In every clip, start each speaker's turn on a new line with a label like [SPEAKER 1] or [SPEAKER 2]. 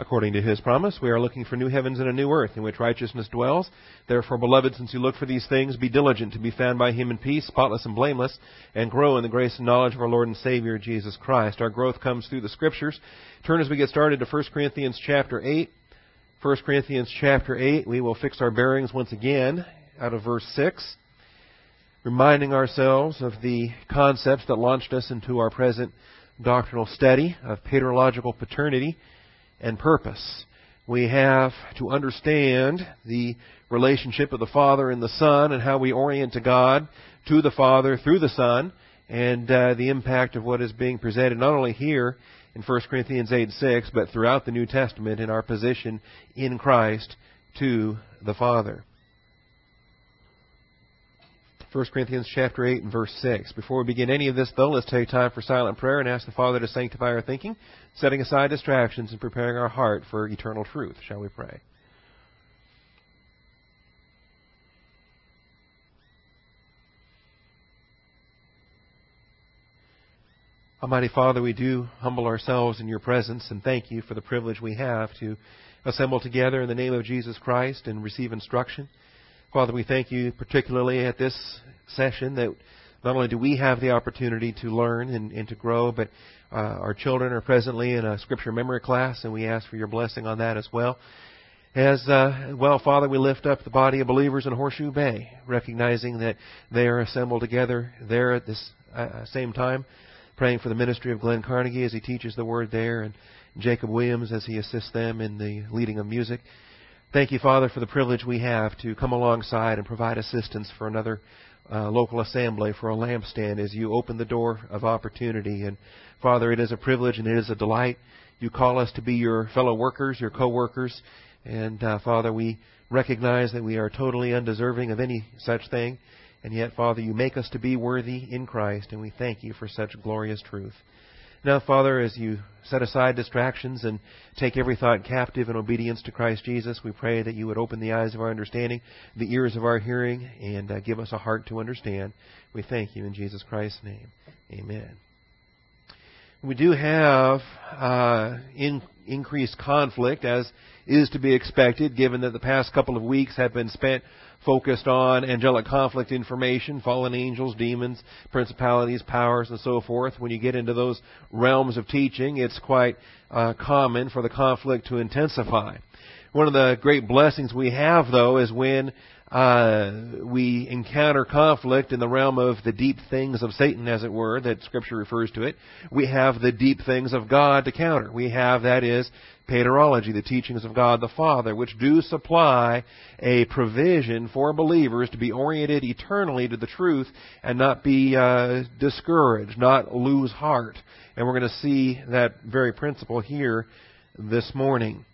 [SPEAKER 1] according to His promise. We are looking for new heavens and a new earth in which righteousness dwells. Therefore, beloved, since you look for these things, be diligent to be found by Him in peace, spotless and blameless, and grow in the grace and knowledge of our Lord and Savior, Jesus Christ. Our growth comes through the Scriptures. Turn as we get started to 1 Corinthians chapter 8. 1 Corinthians chapter 8, we will fix our bearings once again out of verse 6, reminding ourselves of the concepts that launched us into our present doctrinal study of paterological paternity and purpose. We have to understand the relationship of the Father and the Son and how we orient to God, to the Father, through the Son, and the impact of what is being presented not only here in 1 Corinthians 8:6, but throughout the New Testament in our position in Christ to the Father. 1 Corinthians chapter 8 and verse 6. Before we begin any of this, though, let's take time for silent prayer and ask the Father to sanctify our thinking, setting aside distractions and preparing our heart for eternal truth. Shall we pray? Almighty Father, we do humble ourselves in your presence and thank you for the privilege we have to assemble together in the name of Jesus Christ and receive instruction. Father, we thank you particularly at this session that not only do we have the opportunity to learn and to grow, but our children are presently in a Scripture memory class, and we ask for your blessing on that as well. As well, Father, we lift up the body of believers in Horseshoe Bay, recognizing that they are assembled together there at this same time, praying for the ministry of Glenn Carnegie as he teaches the Word there, and Jacob Williams as he assists them in the leading of music. Thank you, Father, for the privilege we have to come alongside and provide assistance for another local assembly, for a lampstand, as you open the door of opportunity. And, Father, it is a privilege and it is a delight. You call us to be your fellow workers, your co-workers. And, Father, we recognize that we are totally undeserving of any such thing. And yet, Father, you make us to be worthy in Christ, and we thank you for such glorious truth. Now, Father, as you set aside distractions and take every thought captive in obedience to Christ Jesus, we pray that you would open the eyes of our understanding, the ears of our hearing, and give us a heart to understand. We thank you in Jesus Christ's name. Amen. We do have increased conflict, as is to be expected, given that the past couple of weeks have been spent focused on angelic conflict information, fallen angels, demons, principalities, powers, and so forth. When you get into those realms of teaching, it's quite common for the conflict to intensify. One of the great blessings we have, though, is when we encounter conflict in the realm of the deep things of Satan, as it were, that Scripture refers to it. We have the deep things of God to counter. We have, that is, paterology, the teachings of God the Father, which do supply a provision for believers to be oriented eternally to the truth and not be discouraged, not lose heart. And we're going to see that very principle here this morning.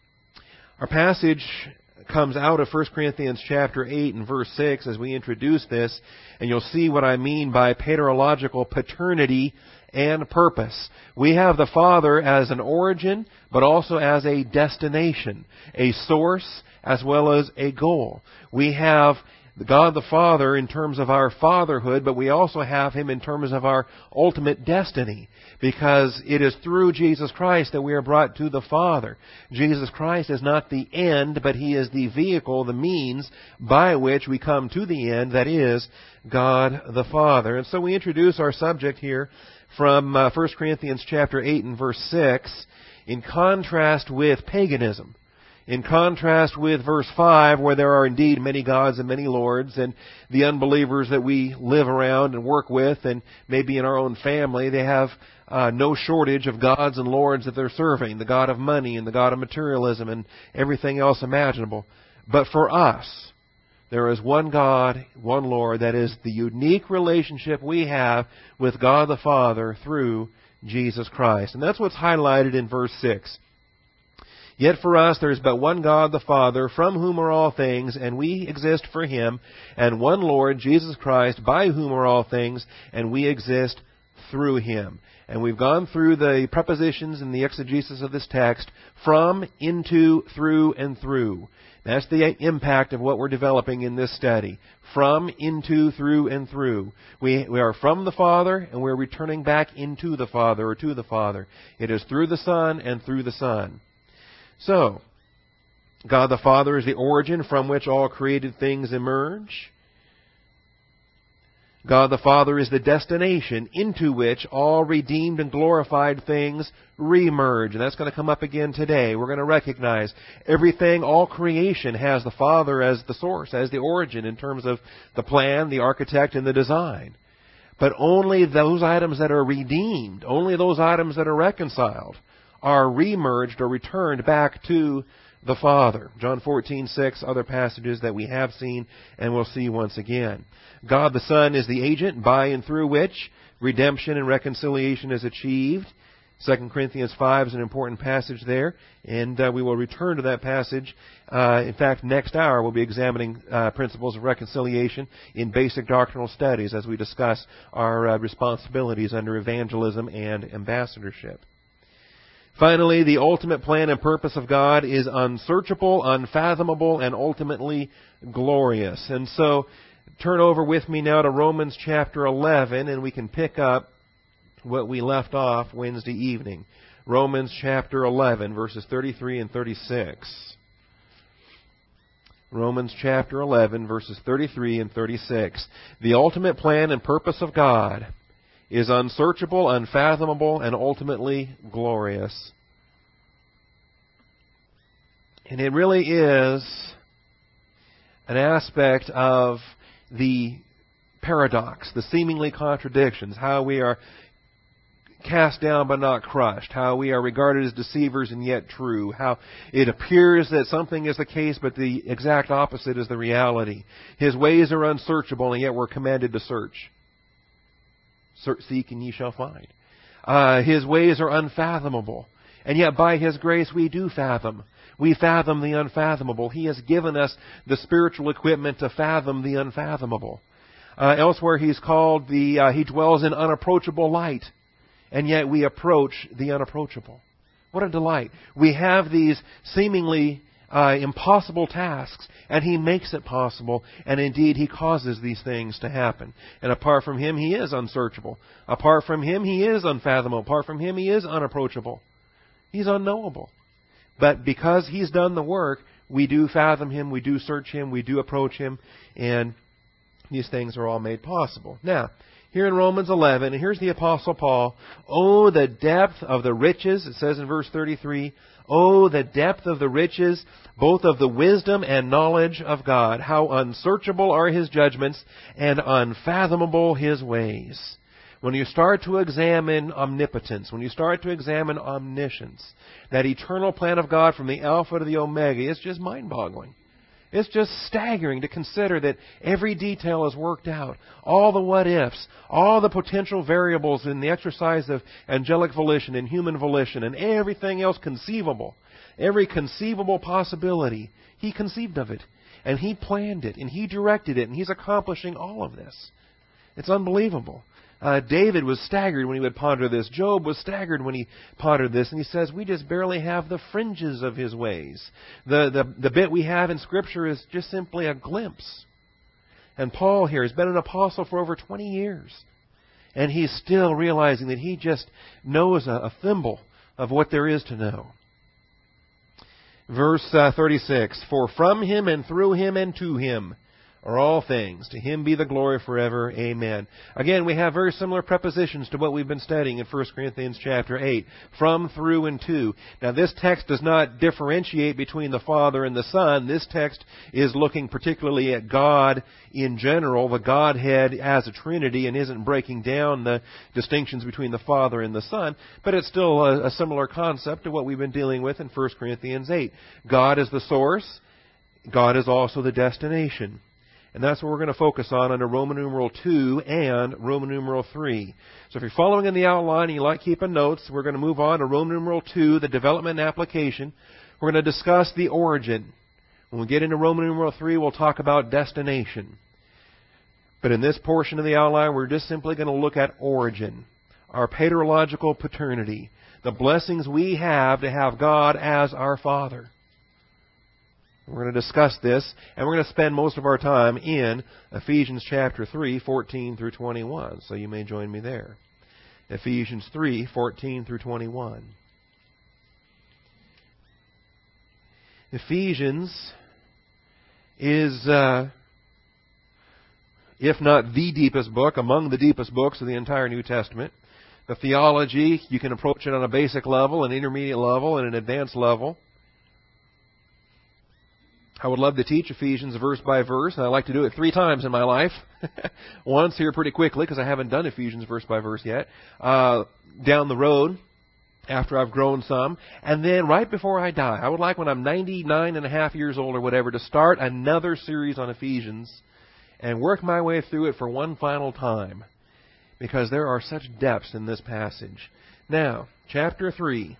[SPEAKER 1] Our passage comes out of 1 Corinthians chapter 8 and verse 6 as we introduce this, and you'll see what I mean by paterological paternity and purpose. We have the Father as an origin, but also as a destination, a source as well as a goal. We have God the Father in terms of our fatherhood, but we also have Him in terms of our ultimate destiny, because it is through Jesus Christ that we are brought to the Father. Jesus Christ is not the end, but He is the vehicle, the means by which we come to the end, that is, God the Father. And so we introduce our subject here from 1 Corinthians chapter 8 and verse 6, in contrast with paganism. In contrast with verse 5, where there are indeed many gods and many lords, and the unbelievers that we live around and work with, and maybe in our own family, they have no shortage of gods and lords that they're serving, the god of money and the god of materialism and everything else imaginable. But for us, there is one God, one Lord, that is the unique relationship we have with God the Father through Jesus Christ. And that's what's highlighted in verse 6. Yet for us there is but one God the Father, from whom are all things, and we exist for Him, and one Lord, Jesus Christ, by whom are all things, and we exist through Him. And we've gone through the prepositions and the exegesis of this text, from, into, through, and through. That's the impact of what we're developing in this study. From, into, through, and through. We are from the Father, and we're returning back into the Father, or to the Father. It is through the Son and through the Son. So, God the Father is the origin from which all created things emerge. God the Father is the destination into which all redeemed and glorified things reemerge. And that's going to come up again today. We're going to recognize everything, all creation has the Father as the source, as the origin in terms of the plan, the architect, and the design. But only those items that are redeemed, only those items that are reconciled, are reemerged or returned back to the Father. John 14:6, other passages that we have seen and will see once again. God the Son is the agent by and through which redemption and reconciliation is achieved. 2 Corinthians 5 is an important passage there, and we will return to that passage. In fact, next hour we'll be examining principles of reconciliation in basic doctrinal studies as we discuss our responsibilities under evangelism and ambassadorship. Finally, the ultimate plan and purpose of God is unsearchable, unfathomable, and ultimately glorious. And so, turn over with me now to Romans chapter 11, and we can pick up what we left off Wednesday evening. Romans chapter 11, verses 33 and 36. Romans chapter 11, verses 33 and 36. The ultimate plan and purpose of God is unsearchable, unfathomable, and ultimately glorious. And it really is an aspect of the paradox, the seemingly contradictions, how we are cast down but not crushed, how we are regarded as deceivers and yet true, how it appears that something is the case but the exact opposite is the reality. His ways are unsearchable and yet we're commanded to search. Seek and ye shall find. His ways are unfathomable. And yet by His grace we do fathom. We fathom the unfathomable. He has given us the spiritual equipment to fathom the unfathomable. Elsewhere He's called He dwells in unapproachable light. And yet we approach the unapproachable. What a delight. We have these seemingly impossible tasks, and He makes it possible, and indeed He causes these things to happen. And apart from Him, He is unsearchable. Apart from Him, He is unfathomable. Apart from Him, He is unapproachable. He's unknowable. But because He's done the work, we do fathom Him, we do search Him, we do approach Him, and these things are all made possible. Now, here in Romans 11, and here's the Apostle Paul. Oh, the depth of the riches, it says in verse 33, oh, the depth of the riches, both of the wisdom and knowledge of God. How unsearchable are His judgments and unfathomable His ways. When you start to examine omnipotence, when you start to examine omniscience, that eternal plan of God from the Alpha to the Omega, it's just mind-boggling. It's just staggering to consider that every detail is worked out. All the what-ifs, all the potential variables in the exercise of angelic volition and human volition and everything else conceivable. Every conceivable possibility, He conceived of it. And He planned it. And He directed it. And He's accomplishing all of this. It's unbelievable. David was staggered when he would ponder this. Job was staggered when he pondered this. And he says, we just barely have the fringes of His ways. The bit we have in Scripture is just simply a glimpse. And Paul here has been an apostle for over 20 years. And he's still realizing that he just knows a thimble of what there is to know. Verse 36, for from Him and through Him and to Him are all things. To Him be the glory forever. Amen. Again, we have very similar prepositions to what we've been studying in 1 Corinthians chapter 8. From, through, and to. Now, this text does not differentiate between the Father and the Son. This text is looking particularly at God in general, the Godhead as a Trinity, and isn't breaking down the distinctions between the Father and the Son. But it's still a similar concept to what we've been dealing with in 1 Corinthians 8. God is the source. God is also the destination. And that's what we're going to focus on under Roman numeral 2 and Roman numeral 3. So if you're following in the outline and you like keeping notes, we're going to move on to Roman numeral 2, the development and application. We're going to discuss the origin. When we get into Roman numeral 3, we'll talk about destination. But in this portion of the outline, we're just simply going to look at origin, our paterological paternity, the blessings we have to have God as our Father. We're going to discuss this, and we're going to spend most of our time in Ephesians chapter 3, 14 through 21. So you may join me there. Ephesians 3, 14 through 21. Ephesians is, if not the deepest book, among the deepest books of the entire New Testament. The theology, you can approach it on a basic level, an intermediate level, and an advanced level. I would love to teach Ephesians verse by verse, and I like to do it 3 times in my life. Once here pretty quickly, because I haven't done Ephesians verse by verse yet. Down the road, after I've grown some. And then right before I die, I would like when I'm 99 and a half years old or whatever, to start another series on Ephesians and work my way through it for one final time. Because there are such depths in this passage. Now, chapter 3.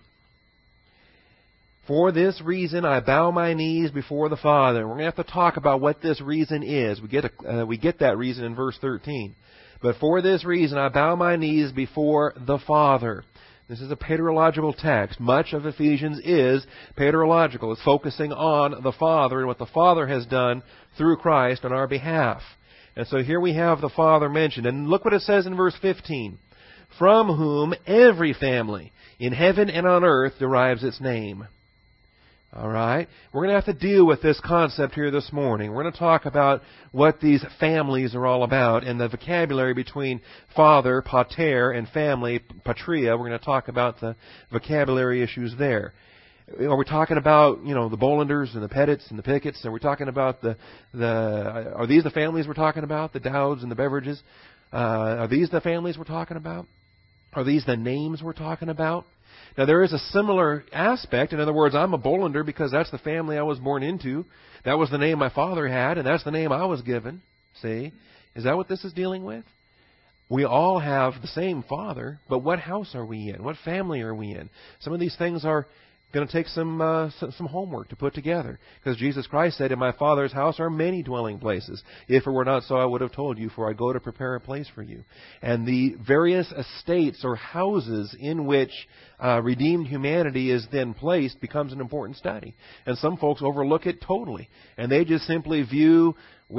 [SPEAKER 1] For this reason I bow my knees before the Father. We're going to have to talk about what this reason is. We get that reason in verse 13. But for this reason I bow my knees before the Father. This is a paterological text. Much of Ephesians is paterological. It's focusing on the Father and what the Father has done through Christ on our behalf. And so here we have the Father mentioned. And look what it says in verse 15. From whom every family in heaven and on earth derives its name. All right? We're going to have to deal with this concept here this morning. We're going to talk about what these families are all about and the vocabulary between father, pater, and family, patria. We're going to talk about the vocabulary issues there. Are we talking about, the Bollanders and the Pettits and the Pickets? Are we talking about are these the families we're talking about? The Dowds and the Beveridges? Are these the families we're talking about? Are these the names we're talking about? Now, there is a similar aspect. In other words, I'm a Bollander because that's the family I was born into. That was the name my father had, and that's the name I was given. See? Is that what this is dealing with? We all have the same father, but what house are we in? What family are we in? Some of these things are going to take some homework to put together. Because Jesus Christ said, in my Father's house are many dwelling places. If it were not so, I would have told you, for I go to prepare a place for you. And the various estates or houses in which redeemed humanity is then placed becomes an important study. And some folks overlook it totally. And they just simply view,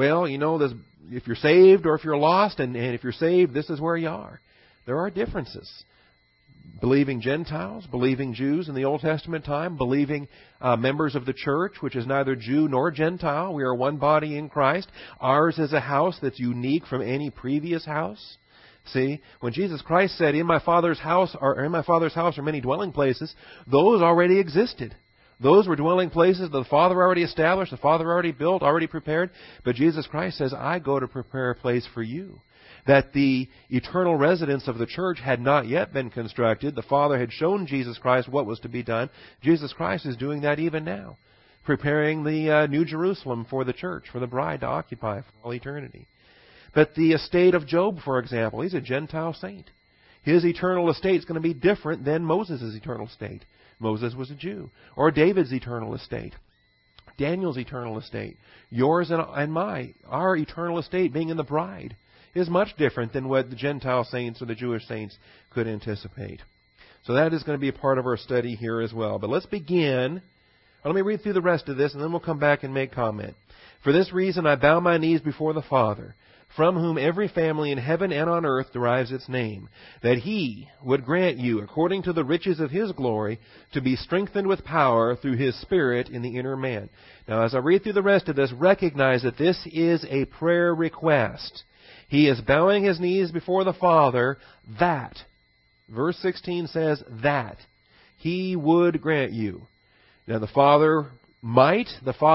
[SPEAKER 1] if you're saved or if you're lost, and if you're saved, this is where you are. There are differences. Believing Gentiles, believing Jews in the Old Testament time, believing members of the church, which is neither Jew nor Gentile. We are one body in Christ. Ours is a house that's unique from any previous house. See, when Jesus Christ said, in my Father's house are many dwelling places, those already existed. Those were dwelling places the Father already established, the Father already built, already prepared. But Jesus Christ says, I go to prepare a place for you. That the eternal residence of the church had not yet been constructed. The Father had shown Jesus Christ what was to be done. Jesus Christ is doing that even now, preparing the New Jerusalem for the church, for the bride to occupy for all eternity. But the estate of Job, for example, he's a Gentile saint. His eternal estate is going to be different than Moses' eternal estate. Moses was a Jew. Or David's eternal estate. Daniel's eternal estate. Yours and our eternal estate being in the bride is much different than what the Gentile saints or the Jewish saints could anticipate. So that is going to be a part of our study here as well. But let's begin. Let me read through the rest of this, and then we'll come back and make comment. For this reason I bow my knees before the Father, from whom every family in heaven and on earth derives its name, that He would grant you, according to the riches of His glory, to be strengthened with power through His Spirit in the inner man. Now, as I read through the rest of this, recognize that this is a prayer request. He is bowing his knees before the Father that, verse 16 says, that He would grant you. Now the Father might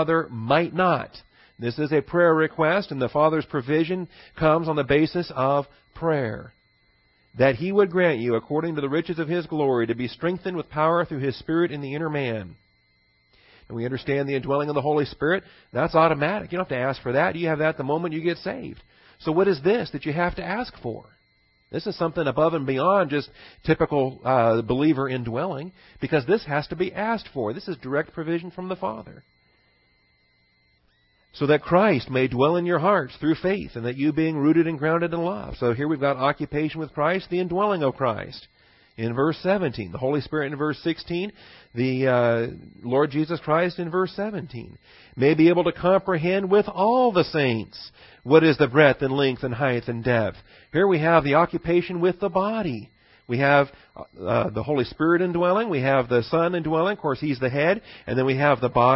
[SPEAKER 1] not. This is a prayer request, and the Father's provision comes on the basis of prayer. That He would grant you, according to the riches of His glory, to be strengthened with power through His Spirit in the inner man. And we understand the indwelling of the Holy Spirit. That's automatic. You don't have to ask for that. You have that the moment you get saved. So what is this that you have to ask for? This is something above and beyond just typical believer indwelling, because this has to be asked for. This is direct provision from the Father. So that Christ may dwell in your hearts through faith, and that you being rooted and grounded in love. So here we've got occupation with Christ, the indwelling of Christ. In verse 17, the Holy Spirit in verse 16, the Lord Jesus Christ in verse 17, may be able to comprehend with all the saints what is the breadth and length and height and depth. Here we have the occupation with the body. We have the Holy Spirit indwelling. We have the Son indwelling. Of course, He's the head. And then we have the body.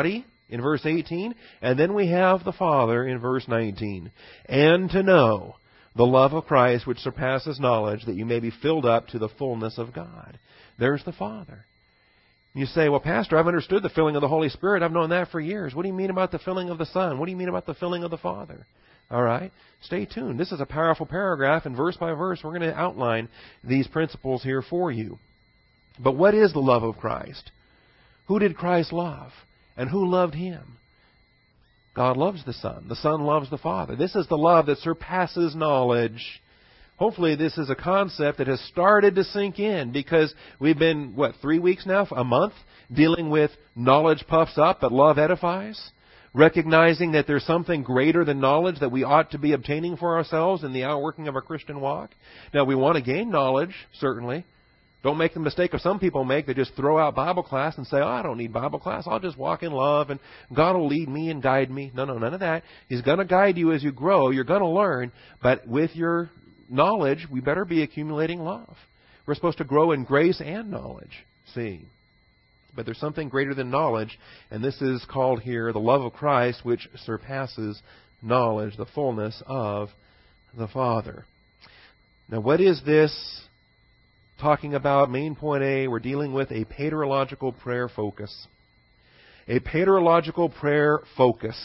[SPEAKER 1] in verse 18, and then we have the Father in verse 19. And to know the love of Christ which surpasses knowledge, that you may be filled up to the fullness of God. There's the Father. You say, well, Pastor, I've understood the filling of the Holy Spirit. I've known that for years. What do you mean about the filling of the Son? What do you mean about the filling of the Father? All right, stay tuned. This is a powerful paragraph, and verse by verse we're going to outline these principles here for you. But what is the love of Christ? Who did Christ love? And who loved Him? God loves the Son. The Son loves the Father. This is the love that surpasses knowledge. Hopefully this is a concept that has started to sink in, because we've been, 3 weeks now, a month, dealing with knowledge puffs up but love edifies? Recognizing that there's something greater than knowledge that we ought to be obtaining for ourselves in the outworking of our Christian walk. Now, we want to gain knowledge, certainly. Don't make the mistake of some people make. They just throw out Bible class and say, I don't need Bible class. I'll just walk in love and God will lead me and guide me. No, none of that. He's going to guide you as you grow. You're going to learn. But with your knowledge, we better be accumulating love. We're supposed to grow in grace and knowledge. See? But there's something greater than knowledge, and this is called here the love of Christ, which surpasses knowledge, the fullness of the Father. Now, what is this talking about? Main point A, we're dealing with a paterological prayer focus. A paterological prayer focus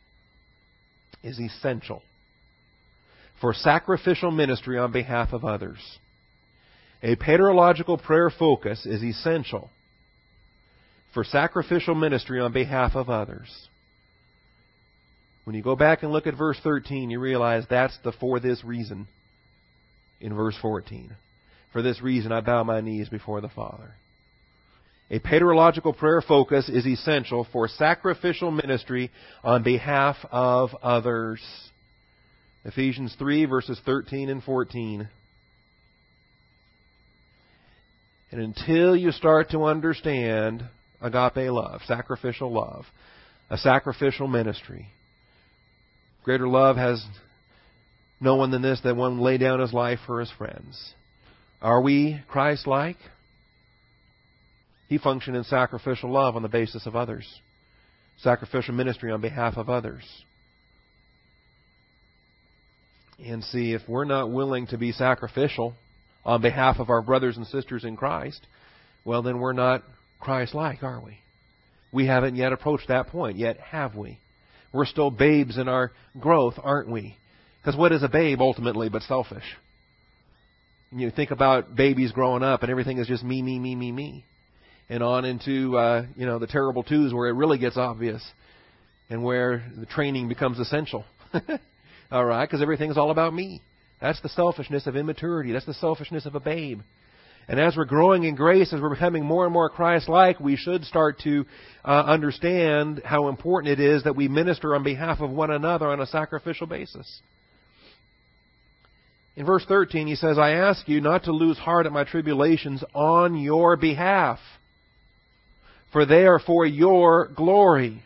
[SPEAKER 1] is essential for sacrificial ministry on behalf of others. A paterological prayer focus is essential for sacrificial ministry on behalf of others. When you go back and look at verse 13, you realize that's the for this reason in verse 14. For this reason I bow my knees before the Father. A paterological prayer focus is essential for sacrificial ministry on behalf of others. Ephesians 3, verses 13 and 14. And until you start to understand agape love, sacrificial love, a sacrificial ministry. Greater love has no one than this, that one lay down his life for his friends. Are we Christ-like? He functioned in sacrificial love on the basis of others. Sacrificial ministry on behalf of others. And see, if we're not willing to be sacrificial on behalf of our brothers and sisters in Christ, well, then we're not Christ-like, are we? We haven't yet approached that point, yet have we? We're still babes in our growth, aren't we? Because what is a babe ultimately but selfish? You think about babies growing up and everything is just me, me, me, me, me. And on into, the terrible twos where it really gets obvious and where the training becomes essential. All right, because everything's all about me. That's the selfishness of immaturity. That's the selfishness of a babe. And as we're growing in grace, as we're becoming more and more Christ-like, we should start to understand how important it is that we minister on behalf of one another on a sacrificial basis. In verse 13, he says, I ask you not to lose heart at my tribulations on your behalf, for they are for your glory.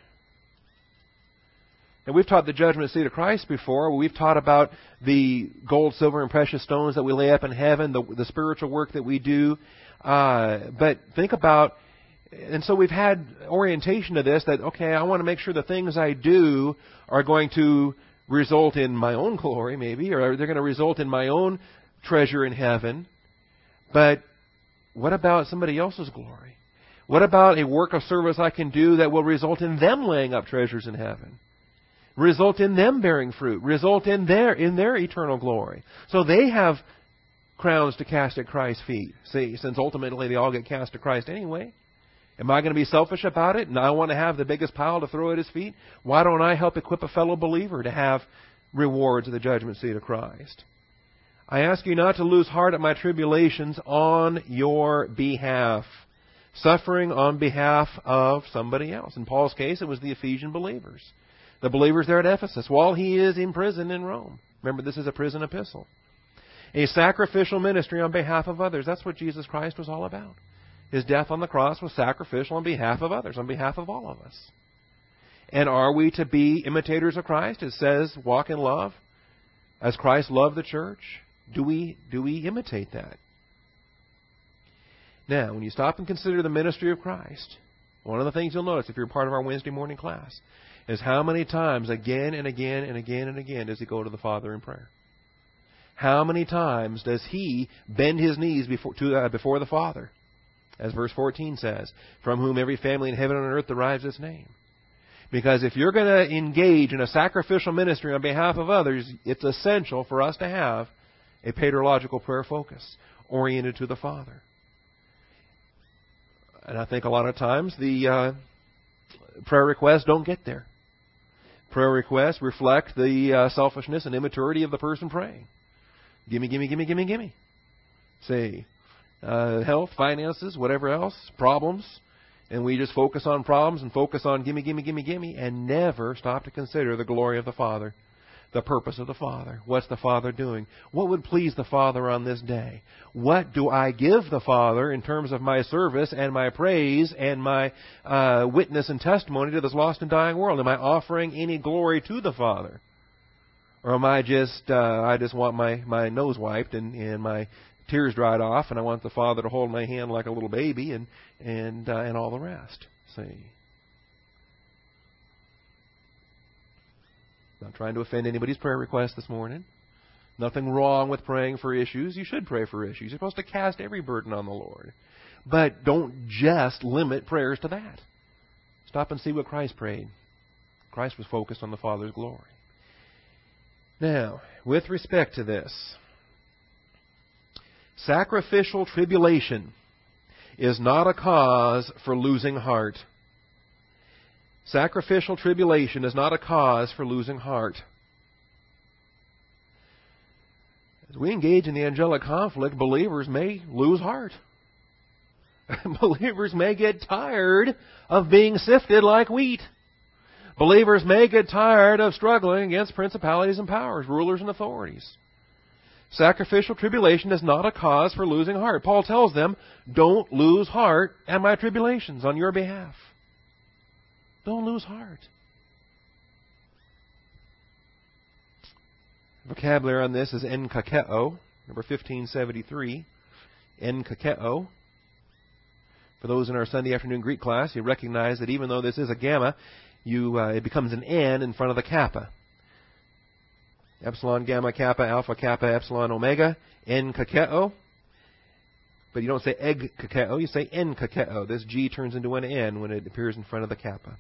[SPEAKER 1] And we've taught the judgment seat of Christ before. We've taught about the gold, silver, and precious stones that we lay up in heaven, the spiritual work that we do. But think about, and so we've had orientation to this, that, okay, I want to make sure the things I do are going to result in my own glory, maybe, or they're going to result in my own treasure in heaven. But what about somebody else's glory? What about a work of service I can do that will result in them laying up treasures in heaven? Result in them bearing fruit. Result in their eternal glory. So they have crowns to cast at Christ's feet. See, since ultimately they all get cast to Christ anyway. Am I going to be selfish about it and I want to have the biggest pile to throw at His feet? Why don't I help equip a fellow believer to have rewards of the judgment seat of Christ? I ask you not to lose heart at my tribulations on your behalf. Suffering on behalf of somebody else. In Paul's case, it was the Ephesian believers. The believers there at Ephesus, while he is in prison in Rome. Remember, this is a prison epistle. A sacrificial ministry on behalf of others. That's what Jesus Christ was all about. His death on the cross was sacrificial on behalf of others, on behalf of all of us. And are we to be imitators of Christ? It says, walk in love as Christ loved the church. Do we imitate that? Now, when you stop and consider the ministry of Christ, One of the things you'll notice if you're part of our Wednesday morning class is how many times again and again and again and again does he go to the Father in prayer? How many times does he bend his knees before the Father? As verse 14 says, from whom every family in heaven and on earth derives its name. Because if you're going to engage in a sacrificial ministry on behalf of others, it's essential for us to have a paterological prayer focus oriented to the Father. And I think a lot of times the prayer requests don't get there. Prayer requests reflect the selfishness and immaturity of the person praying. Gimme, gimme, gimme, gimme, gimme. Say, health, finances, whatever else, problems. And we just focus on problems and focus on gimme, gimme, gimme, gimme, and never stop to consider the glory of the Father, the purpose of the Father. What's the Father doing? What would please the Father on this day? What do I give the Father in terms of my service and my praise and my witness and testimony to this lost and dying world? Am I offering any glory to the Father? Or am I just want my nose wiped and my tears dried off, and I want the Father to hold my hand like a little baby and all the rest? See? Not trying to offend anybody's prayer request this morning. Nothing wrong with praying for issues. You should pray for issues. You're supposed to cast every burden on the Lord. But don't just limit prayers to that. Stop and see what Christ prayed. Christ was focused on the Father's glory. Now, with respect to this, sacrificial tribulation is not a cause for losing heart. Sacrificial tribulation is not a cause for losing heart. As we engage in the angelic conflict, believers may lose heart. Believers may get tired of being sifted like wheat. Believers may get tired of struggling against principalities and powers, rulers and authorities. Sacrificial tribulation is not a cause for losing heart. Paul tells them, don't lose heart at my tribulations on your behalf. Don't lose heart. Vocabulary on this is enkakeo, number 1573. Enkakeo. For those in our Sunday afternoon Greek class, you recognize that even though this is a gamma, it becomes an N in front of the kappa. Epsilon, gamma, kappa, alpha, kappa, epsilon, omega, enkakeo. But you don't say egg-kakeo, you say enkakeo. This G turns into an N when it appears in front of the kappa.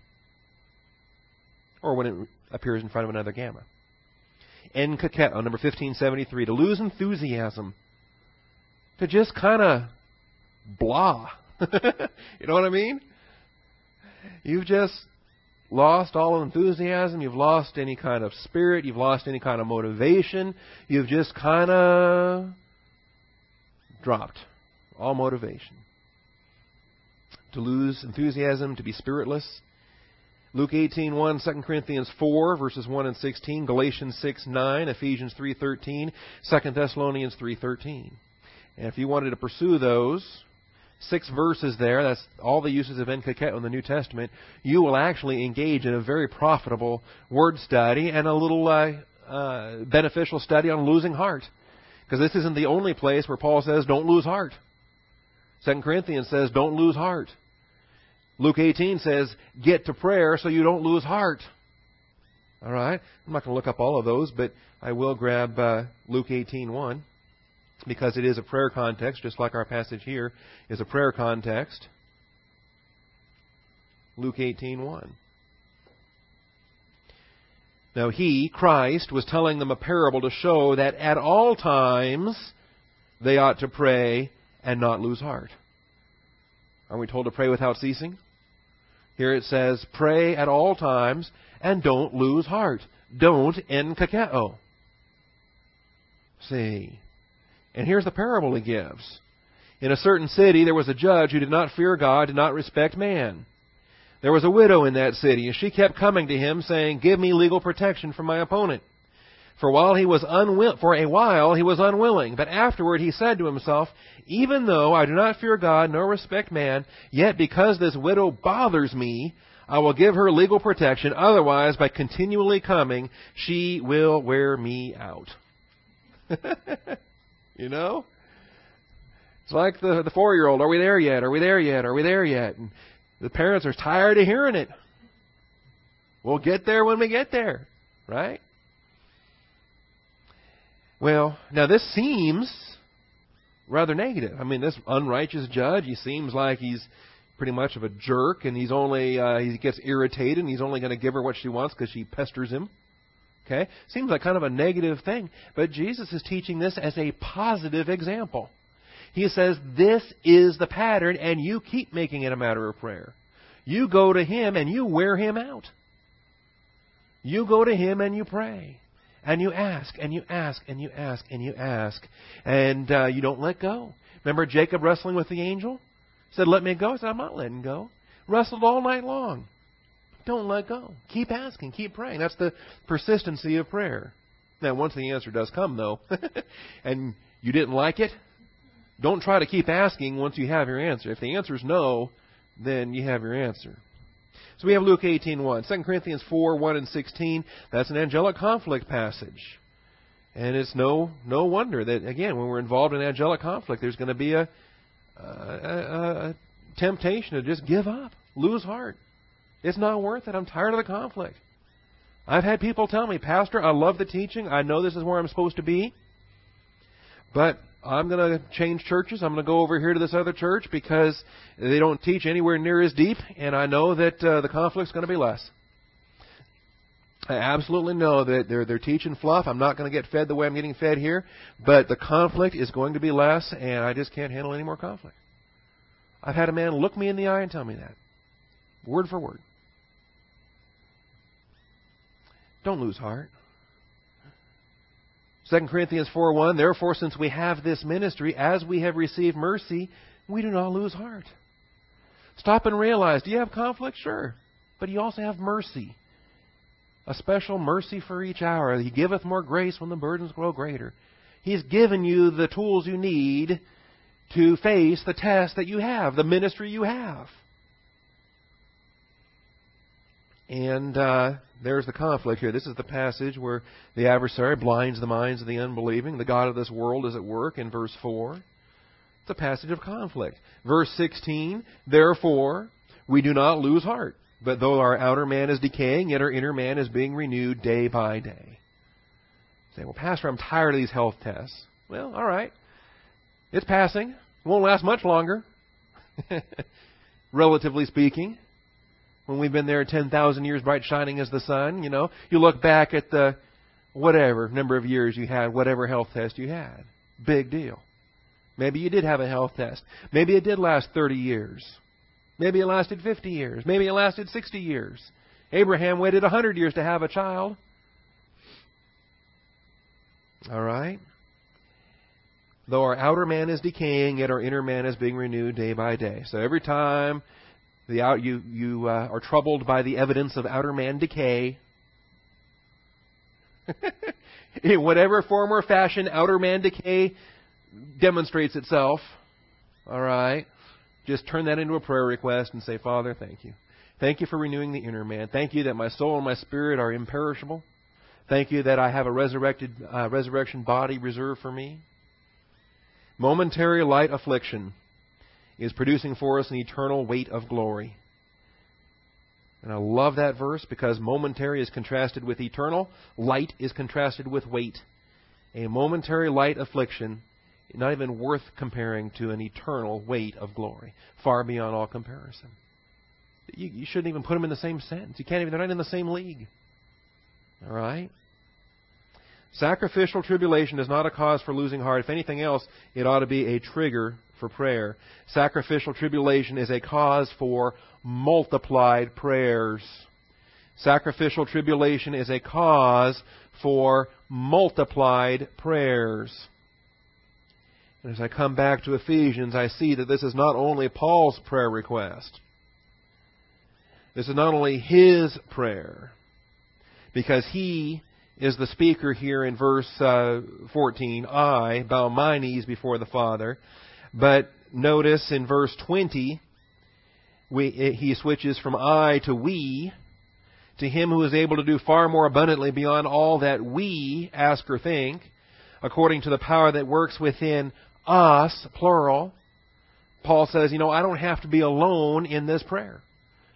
[SPEAKER 1] Or when it appears in front of another gamma. Enkakeo, number 1573. To lose enthusiasm. To just kind of blah. You know what I mean? You've just lost all enthusiasm. You've lost any kind of spirit. You've lost any kind of motivation. You've just kind of dropped all motivation. To lose enthusiasm, to be spiritless. Luke 18:1, 2 Corinthians 4, verses 1 and 16, Galatians 6:9, Ephesians 3:13, 2 Thessalonians 3:13. And if you wanted to pursue those 6 verses there, that's all the uses of enkakeo in the New Testament, you will actually engage in a very profitable word study and a little beneficial study on losing heart. Because this isn't the only place where Paul says, don't lose heart. 2 Corinthians says, don't lose heart. Luke 18 says, get to prayer so you don't lose heart. All right? I'm not going to look up all of those, but I will grab Luke 18:1 because it is a prayer context, just like our passage here is a prayer context. Luke 18:1. Now he, Christ, was telling them a parable to show that at all times they ought to pray and not lose heart. Are we told to pray without ceasing? Here it says, pray at all times and don't lose heart. Don't enkakeo. See. And here's the parable he gives. In a certain city there was a judge who did not fear God, did not respect man. There was a widow in that city, and she kept coming to him, saying, give me legal protection from my opponent. For a while he was unwilling, but afterward he said to himself, even though I do not fear God nor respect man, yet because this widow bothers me, I will give her legal protection. Otherwise, by continually coming, she will wear me out. You know? It's like the 4-year-old. Are we there yet? Are we there yet? Are we there yet? And The parents are tired of hearing it. We'll get there when we get there, right? Well, now this seems rather negative. I mean, this unrighteous judge, he seems like he's pretty much of a jerk, and he gets irritated, and he's only going to give her what she wants because she pesters him. Okay? Seems like kind of a negative thing. But Jesus is teaching this as a positive example. He says, this is the pattern, and you keep making it a matter of prayer. You go to Him, and you wear Him out. You go to Him, and you pray. And you ask, and you ask, and you ask, and you ask. And you don't let go. Remember Jacob wrestling with the angel? He said, let me go. He said, I'm not letting go. Wrestled all night long. Don't let go. Keep asking. Keep praying. That's the persistency of prayer. Now, once the answer does come, though, and you didn't like it, don't try to keep asking once you have your answer. If the answer is no, then you have your answer. So we have Luke 18:1. 2 Corinthians 4:1 and 16. That's an angelic conflict passage. And it's no wonder that, again, when we're involved in angelic conflict, there's going to be a temptation to just give up, lose heart. It's not worth it. I'm tired of the conflict. I've had people tell me, Pastor, I love the teaching. I know this is where I'm supposed to be. But I'm going to change churches. I'm going to go over here to this other church because they don't teach anywhere near as deep. And I know that the conflict's going to be less. I absolutely know that they're teaching fluff. I'm not going to get fed the way I'm getting fed here. But the conflict is going to be less. And I just can't handle any more conflict. I've had a man look me in the eye and tell me that. Word for word. Don't lose heart. 2 Corinthians 4:1, therefore, since we have this ministry, as we have received mercy, we do not lose heart. Stop and realize, do you have conflict? Sure. But you also have mercy. A special mercy for each hour. He giveth more grace when the burdens grow greater. He's given you the tools you need to face the test that you have, the ministry you have. And there's the conflict here. This is the passage where the adversary blinds the minds of the unbelieving. The God of this world is at work in verse 4. It's a passage of conflict. Verse 16, therefore, we do not lose heart. But though our outer man is decaying, yet our inner man is being renewed day by day. You say, well, Pastor, I'm tired of these health tests. Well, all right. It's passing. It won't last much longer, relatively speaking. When we've been there 10,000 years bright shining as the sun, you know, you look back at the whatever number of years you had, whatever health test you had. Big deal. Maybe you did have a health test. Maybe it did last 30 years. Maybe it lasted 50 years. Maybe it lasted 60 years. Abraham waited 100 years to have a child. All right? Though our outer man is decaying, yet our inner man is being renewed day by day. So every time you are troubled by the evidence of outer man decay, in whatever form or fashion outer man decay demonstrates itself, all right, just turn that into a prayer request and say, Father, thank you. Thank you for renewing the inner man. Thank you that my soul and my spirit are imperishable. Thank you that I have a resurrection body reserved for me. Momentary light affliction is producing for us an eternal weight of glory. And I love that verse because momentary is contrasted with eternal. Light is contrasted with weight. A momentary light affliction, not even worth comparing to an eternal weight of glory. Far beyond all comparison. You shouldn't even put them in the same sentence. They're not in the same league. All right? Sacrificial tribulation is not a cause for losing heart. If anything else, it ought to be a trigger for prayer. Sacrificial tribulation is a cause for multiplied prayers. Sacrificial tribulation is a cause for multiplied prayers. And as I come back to Ephesians, I see that this is not only Paul's prayer request. This is not only his prayer, because he is the speaker here in verse 14. I bow my knees before the Father. But notice in verse 20, he switches from I to we, to him who is able to do far more abundantly beyond all that we ask or think, according to the power that works within us, plural. Paul says, I don't have to be alone in this prayer.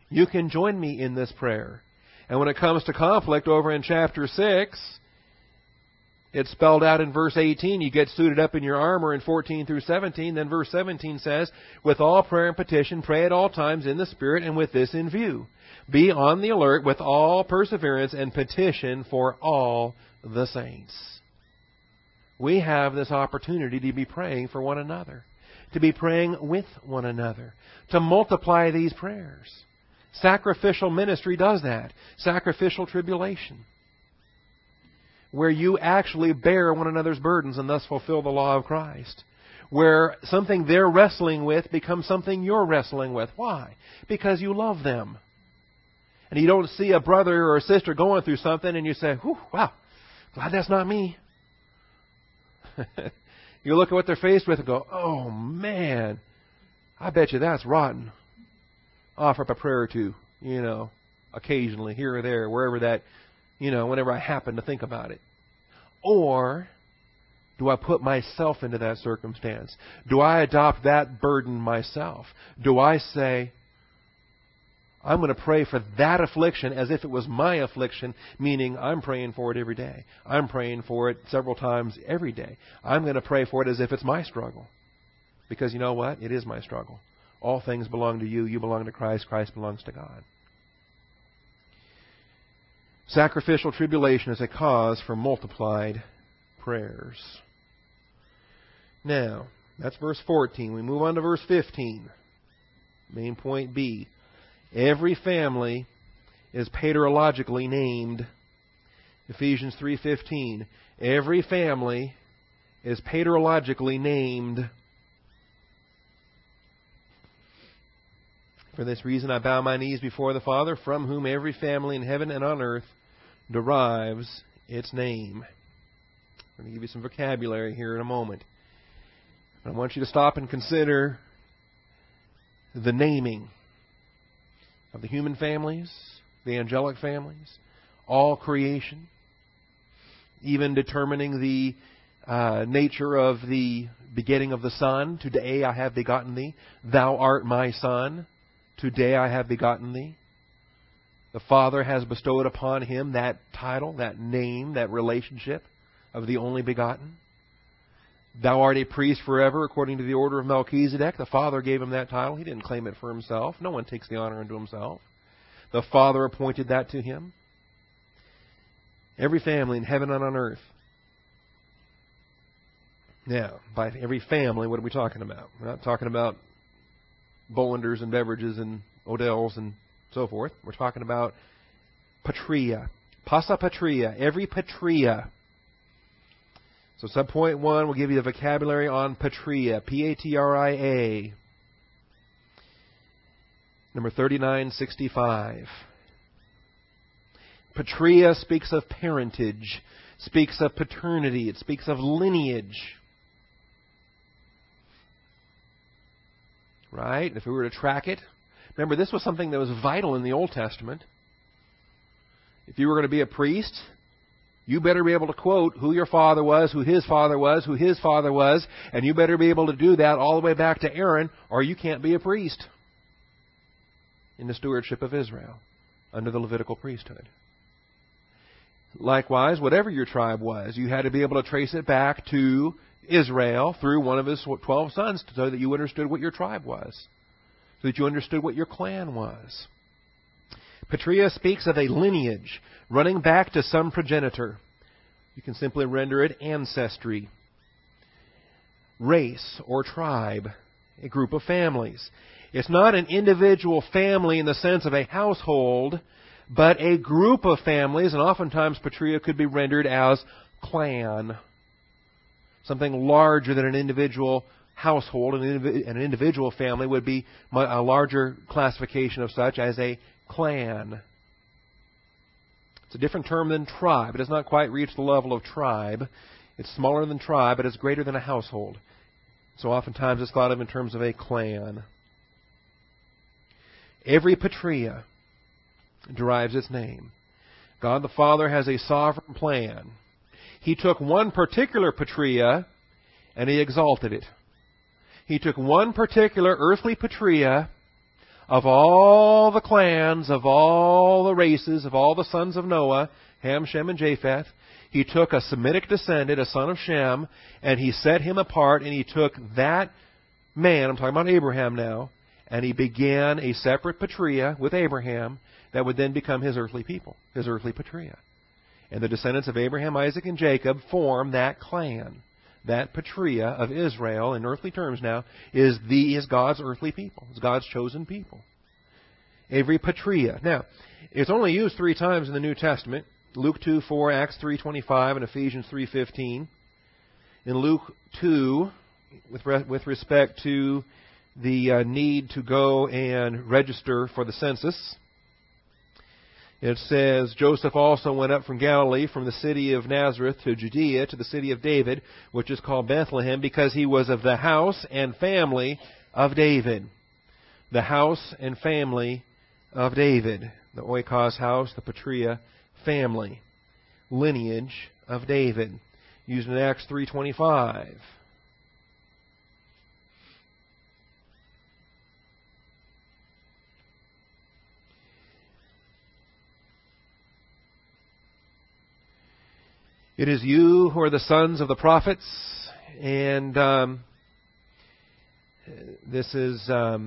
[SPEAKER 1] You can join me in this prayer. And when it comes to conflict over in chapter 6, it's spelled out in verse 18. You get suited up in your armor in 14 through 17. Then verse 17 says, with all prayer and petition, pray at all times in the Spirit, and with this in view. Be on the alert with all perseverance and petition for all the saints. We have this opportunity to be praying for one another, to be praying with one another, to multiply these prayers. Sacrificial ministry does that. Sacrificial tribulation, where you actually bear one another's burdens and thus fulfill the law of Christ. Where something they're wrestling with becomes something you're wrestling with. Why? Because you love them. And you don't see a brother or a sister going through something and you say, whew, wow, glad that's not me. You look at what they're faced with and go, oh man, I bet you that's rotten. Offer up a prayer or two, occasionally, here or there, wherever that, whenever I happen to think about it. Or do I put myself into that circumstance? Do I adopt that burden myself? Do I say, I'm going to pray for that affliction as if it was my affliction, meaning I'm praying for it every day. I'm praying for it several times every day. I'm going to pray for it as if it's my struggle. Because you know what? It is my struggle. All things belong to you. You belong to Christ. Christ belongs to God. Sacrificial tribulation is a cause for multiplied prayers. Now, that's verse 14. We move on to verse 15. Main point B. Every family is paterologically named. Ephesians 3:15. Every family is paterologically named. For this reason I bow my knees before the Father, from whom every family in heaven and on earth derives its name. I'm going to give you some vocabulary here in a moment. I want you to stop and consider the naming of the human families, the angelic families, all creation, even determining the nature of the begetting of the Son. Today I have begotten thee. Thou art my Son. Today I have begotten thee. The Father has bestowed upon him that title, that name, that relationship of the only begotten. Thou art a priest forever according to the order of Melchizedek. The Father gave him that title. He didn't claim it for himself. No one takes the honor unto himself. The Father appointed that to him. Every family in heaven and on earth. Now, by every family, what are we talking about? We're not talking about Bollanders and Beverages and Odell's and so forth. We're talking about patria. Pasa patria. Every patria. So subpoint 1 will give you the vocabulary on patria. P-A-T-R-I-A. Number 3965. Patria speaks of parentage, speaks of paternity, it speaks of lineage. Right? If we were to track it. Remember, this was something that was vital in the Old Testament. If you were going to be a priest, you better be able to quote who your father was, who his father was, who his father was, and you better be able to do that all the way back to Aaron, or you can't be a priest in the stewardship of Israel under the Levitical priesthood. Likewise, whatever your tribe was, you had to be able to trace it back to Israel through one of his 12 sons so that you understood what your tribe was, so that you understood what your clan was. Patria speaks of a lineage running back to some progenitor. You can simply render it ancestry. Race or tribe, a group of families. It's not an individual family in the sense of a household, but a group of families, and oftentimes patria could be rendered as clan. Something larger than an individual household. An individual family would be a larger classification of such as a clan. It's a different term than tribe. It does not quite reach the level of tribe. It's smaller than tribe, but it's greater than a household. So oftentimes it's thought of in terms of a clan. Every patria derives its name. God the Father has a sovereign plan. He took one particular patria and He exalted it. He took one particular earthly patria, of all the clans, of all the races, of all the sons of Noah, Ham, Shem, and Japheth, He took a Semitic descendant, a son of Shem, and He set him apart, and He took that man, I'm talking about Abraham now, and He began a separate patria with Abraham that would then become His earthly people, His earthly patria. And the descendants of Abraham, Isaac, and Jacob form that clan. That patria of Israel, in earthly terms now, is God's earthly people. It's God's chosen people. Every patria. Now, it's only used 3 times in the New Testament. Luke 2:4, Acts 3:25, and Ephesians 3:15. In Luke 2, with respect to the need to go and register for the census, it says, Joseph also went up from Galilee, from the city of Nazareth to Judea, to the city of David, which is called Bethlehem, because he was of the house and family of David. The house and family of David. The oikos house, the patria family. Lineage of David. Used in Acts 3:25. It is you who are the sons of the prophets, and this is a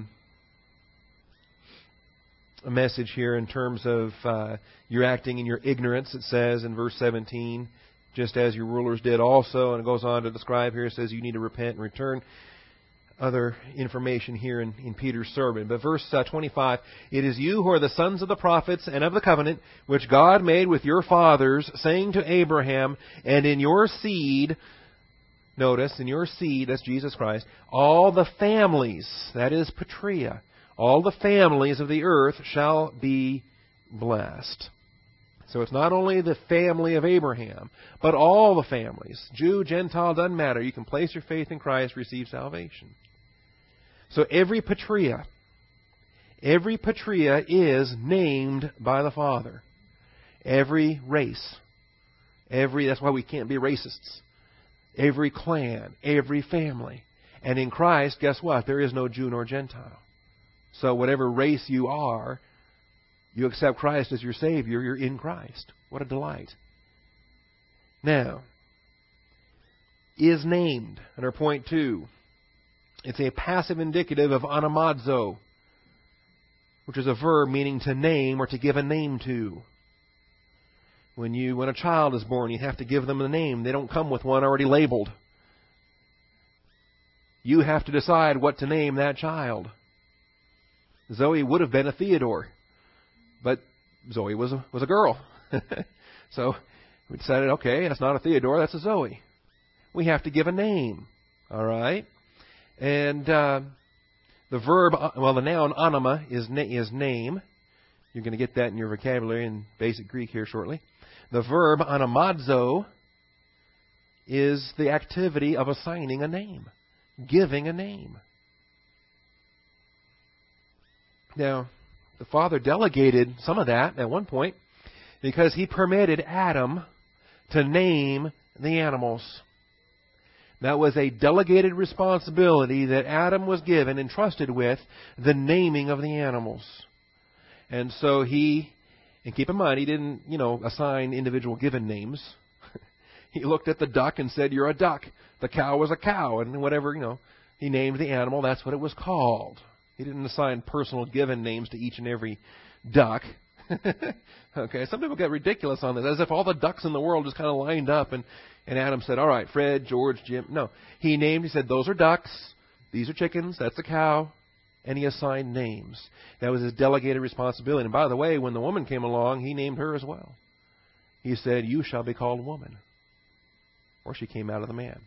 [SPEAKER 1] message here in terms of you're acting in your ignorance, it says in verse 17, just as your rulers did also, and it goes on to describe here, it says you need to repent and return. Other information here in Peter's sermon. But verse 25, it is you who are the sons of the prophets and of the covenant, which God made with your fathers, saying to Abraham, and in your seed, notice, in your seed, that's Jesus Christ, all the families, that is patria, all the families of the earth shall be blessed. So it's not only the family of Abraham, but all the families. Jew, Gentile, doesn't matter. You can place your faith in Christ, receive salvation. So every patria is named by the Father. Every race. That's why we can't be racists. Every clan, every family. And in Christ, guess what? There is no Jew nor Gentile. So whatever race you are, you accept Christ as your Savior, you're in Christ. What a delight. Now, is named, under point 2. It's a passive indicative of anamadzo, which is a verb meaning to name or to give a name to. When a child is born, you have to give them a name. They don't come with one already labeled. You have to decide what to name that child. Zoe would have been a Theodore, but Zoe was a girl. So we decided, okay, that's not a Theodore, that's a Zoe. We have to give a name. All right? And the noun anima is name. You're going to get that in your vocabulary in basic Greek here shortly. The verb anamadzo is the activity of assigning a name, giving a name. Now, the Father delegated some of that at one point because He permitted Adam to name the animals. That was a delegated responsibility that Adam was given, entrusted with, the naming of the animals. And so and keep in mind, He didn't, assign individual given names. He looked at the duck and said, you're a duck. The cow was a cow. And whatever, He named the animal, that's what it was called. He didn't assign personal given names to each and every duck. Okay, some people get ridiculous on this, as if all the ducks in the world just kind of lined up and Adam said, all right, Fred, George, Jim. No, he said, those are ducks, these are chickens, that's a cow, and He assigned names. That was His delegated responsibility. And by the way, when the woman came along, He named her as well. He said, you shall be called woman. Or she came out of the man.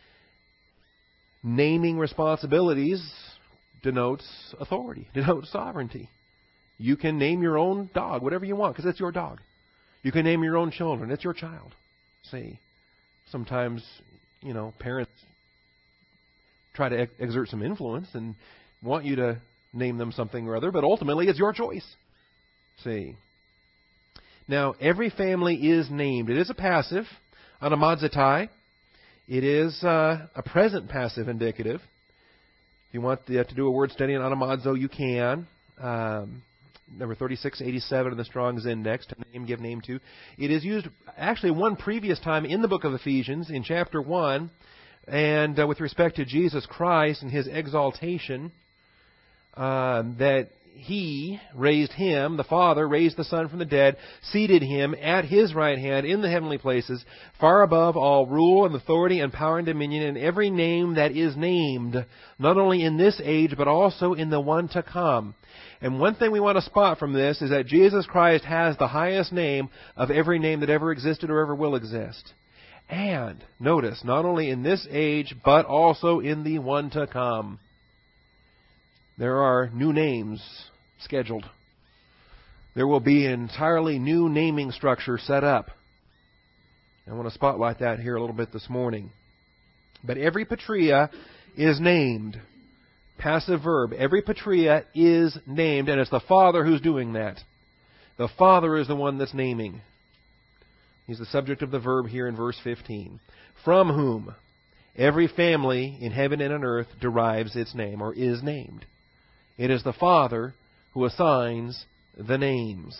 [SPEAKER 1] Naming responsibilities denotes authority, denotes sovereignty. You can name your own dog, whatever you want, because it's your dog. You can name your own children. It's your child. See, sometimes, parents try to exert some influence and want you to name them something or other, but ultimately it's your choice. See. Now, every family is named. It is a passive, anamadzitai. It is a present passive indicative. If you want to do a word study on anamadzo, you can. number 3687 in the Strong's Index, to name, give name to. It is used actually one previous time in the book of Ephesians, in chapter 1, and with respect to Jesus Christ and His exaltation, that He raised Him, the Father raised the Son from the dead, seated Him at His right hand in the heavenly places, far above all rule and authority and power and dominion, and every name that is named, not only in this age, but also in the one to come. And one thing we want to spot from this is that Jesus Christ has the highest name of every name that ever existed or ever will exist. And, notice, not only in this age, but also in the one to come. There are new names scheduled. There will be an entirely new naming structure set up. I want to spotlight that here a little bit this morning. But every patria is named. Passive verb. Every patria is named, and it's the Father who's doing that. The Father is the one that's naming. He's the subject of the verb here in verse 15. From whom every family in heaven and on earth derives its name, or is named. It is the Father who assigns the names.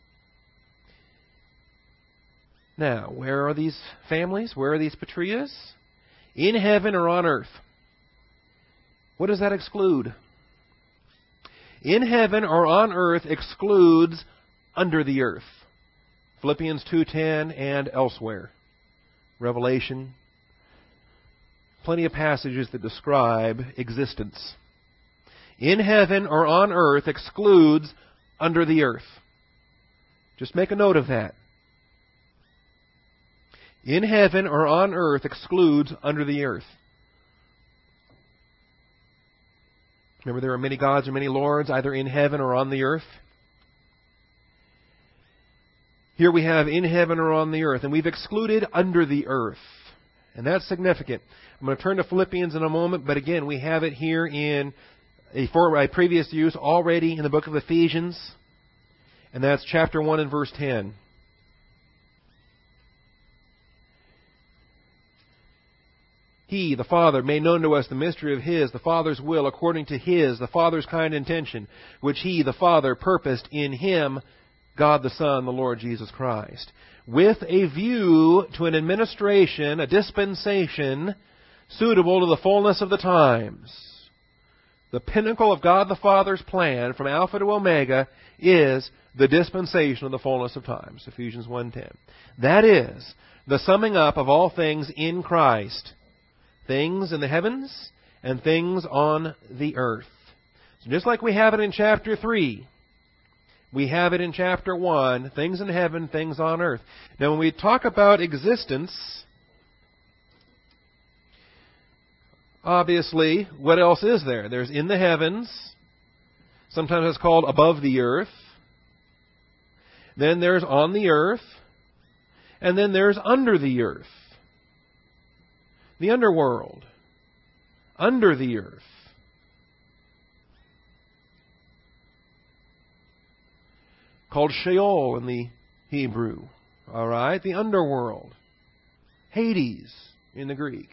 [SPEAKER 1] Now, where are these families? Where are these patrias? In heaven or on earth. What does that exclude? In heaven or on earth excludes under the earth. Philippians 2:10 and elsewhere. Revelation. Plenty of passages that describe existence. In heaven or on earth excludes under the earth. Just make a note of that. In heaven or on earth excludes under the earth. Remember, there are many gods and many lords, either in heaven or on the earth. Here we have in heaven or on the earth, and we've excluded under the earth. And that's significant. I'm going to turn to Philippians in a moment, but again, we have it here in a previous use already in the book of Ephesians, and that's chapter 1 and verse 10. He, the Father, made known to us the mystery of His, the Father's will, according to His, the Father's kind intention, which He, the Father, purposed in Him, God the Son, the Lord Jesus Christ, with a view to an administration, a dispensation, suitable to the fullness of the times. The pinnacle of God the Father's plan, from Alpha to Omega, is the dispensation of the fullness of times. Ephesians 1:10. That is the summing up of all things in Christ. Things in the heavens and things on the earth. So just like we have it in chapter 3, we have it in chapter 1, things in heaven, things on earth. Now when we talk about existence, obviously, what else is there? There's in the heavens, sometimes it's called above the earth. Then there's on the earth, and then there's under the earth. The underworld. Under the earth. Called Sheol in the Hebrew. All right? The underworld. Hades in the Greek.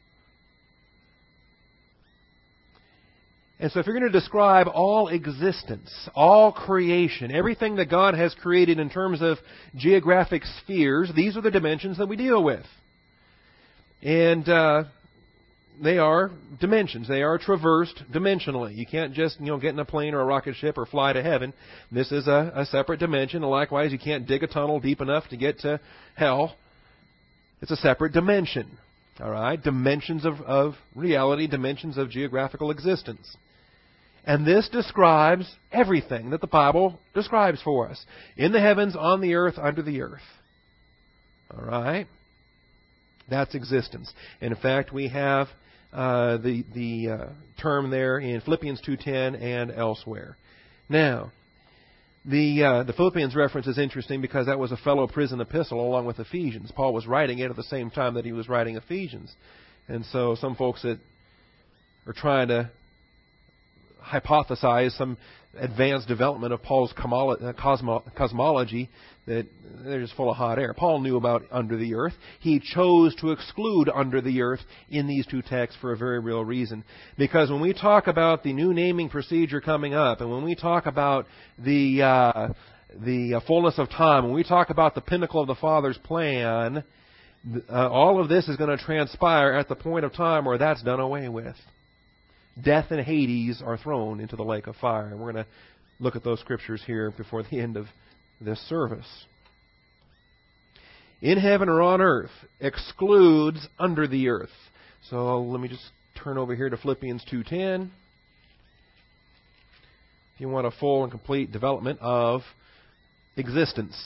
[SPEAKER 1] And so if you're going to describe all existence, all creation, everything that God has created in terms of geographic spheres, these are the dimensions that we deal with. And they are dimensions. They are traversed dimensionally. You can't just get in a plane or a rocket ship or fly to heaven. This is a separate dimension. And likewise, you can't dig a tunnel deep enough to get to hell. It's a separate dimension. All right? Dimensions of reality, dimensions of geographical existence. And this describes everything that the Bible describes for us. In the heavens, on the earth, under the earth. All right? That's existence. And in fact, we have the term there in Philippians 2:10 and elsewhere. Now, the Philippians reference is interesting because that was a fellow prison epistle along with Ephesians. Paul was writing it at the same time that he was writing Ephesians. And so some folks that are trying to hypothesize some advanced development of Paul's cosmology that they're just full of hot air. Paul knew about under the earth. He chose to exclude under the earth in these two texts for a very real reason. Because when we talk about the new naming procedure coming up, and when we talk about the fullness of time, when we talk about the pinnacle of the Father's plan, all of this is going to transpire at the point of time where that's done away with. Death and Hades are thrown into the lake of fire. And we're going to look at those scriptures here before the end of this service. In heaven or on earth excludes under the earth. So let me just turn over here to Philippians 2:10. If you want a full and complete development of existence.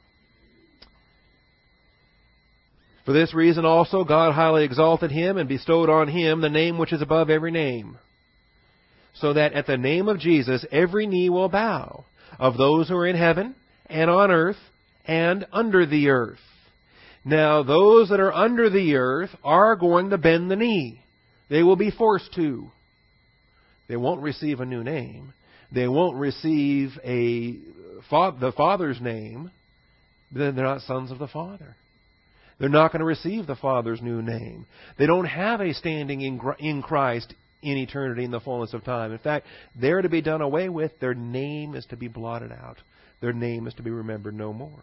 [SPEAKER 1] For this reason also God highly exalted him and bestowed on him the name which is above every name, so that at the name of Jesus every knee will bow, of those who are in heaven and on earth and under the earth. Now those that are under the earth are going to bend the knee. They will be forced to. They won't receive a new name. They won't receive the Father's name. Then they're not sons of the Father. They're not going to receive the Father's new name. They don't have a standing in Christ in eternity in the fullness of time. In fact, they're to be done away with. Their name is to be blotted out. Their name is to be remembered no more.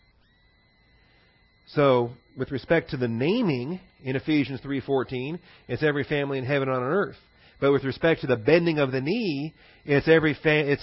[SPEAKER 1] So, with respect to the naming in Ephesians 3:14, it's every family in heaven and on earth. But with respect to the bending of the knee, it's every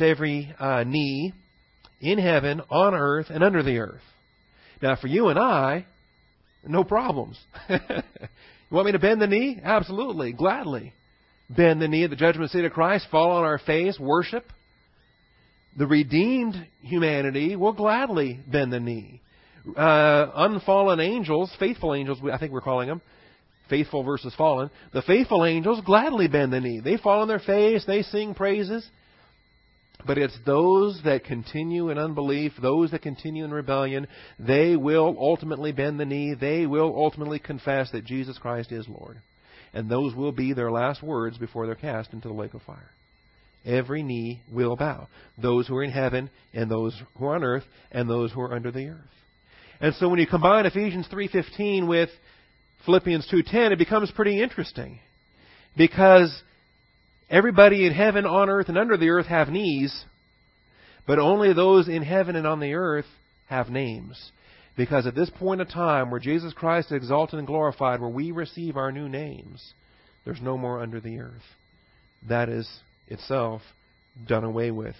[SPEAKER 1] knee in heaven, on earth, and under the earth. Now, for you and I, no problems. You want me to bend the knee? Absolutely, gladly. Bend the knee at the judgment seat of Christ, fall on our face, worship. The redeemed humanity will gladly bend the knee. Unfallen angels, faithful angels, I think we're calling them, faithful versus fallen. The faithful angels gladly bend the knee. They fall on their face, they sing praises. But it's those that continue in unbelief, those that continue in rebellion, they will ultimately bend the knee. They will ultimately confess that Jesus Christ is Lord. And those will be their last words before they're cast into the lake of fire. Every knee will bow. Those who are in heaven, and those who are on earth, and those who are under the earth. And so when you combine Ephesians 3:15 with Philippians 2:10, it becomes pretty interesting. Because everybody in heaven, on earth, and under the earth have knees, but only those in heaven and on the earth have names. Because at this point in time where Jesus Christ is exalted and glorified, where we receive our new names, there's no more under the earth. That is itself done away with.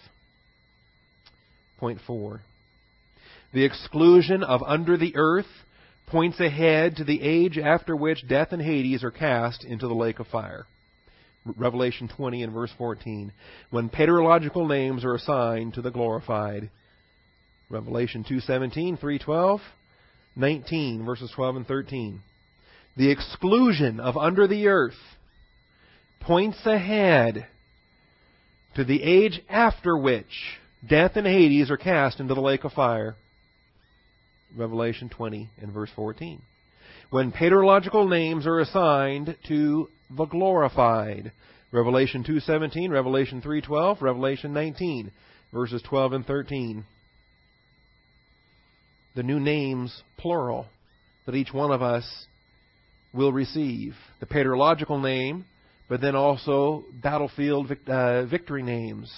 [SPEAKER 1] Point 4. The exclusion of under the earth points ahead to the age after which death and Hades are cast into the lake of fire. Revelation 20 and verse 14. When paterological names are assigned to the glorified. Revelation 2:17, 3:12, 19, verses 12 and 13. The exclusion of under the earth points ahead to the age after which death and Hades are cast into the lake of fire. Revelation 20 and verse 14. When paterological names are assigned to the glorified. Revelation 2:17, Revelation 3:12, Revelation 19, verses 12 and 13. The new names, plural, that each one of us will receive. The paterological name, but then also battlefield victory names.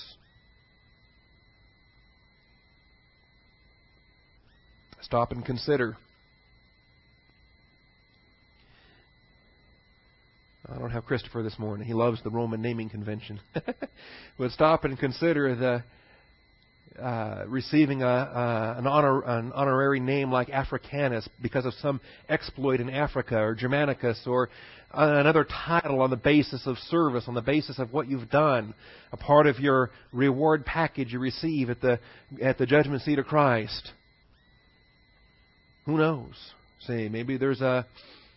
[SPEAKER 1] Stop and consider. I don't have Christopher this morning. He loves the Roman naming convention. But stop and consider the receiving an honorary name like Africanus because of some exploit in Africa, or Germanicus, or another title on the basis of service, on the basis of what you've done, a part of your reward package you receive at the judgment seat of Christ. Who knows? See, maybe there's a